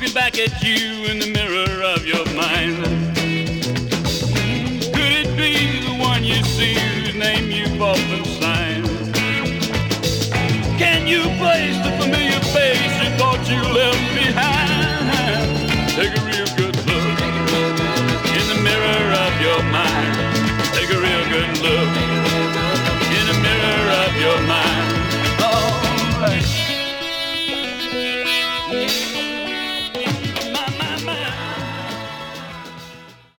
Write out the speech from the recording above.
looking back at you in the mirror of your mind. Could it be the one you see whose name you've often signed? Can you place the familiar face you thought you left behind? Take a real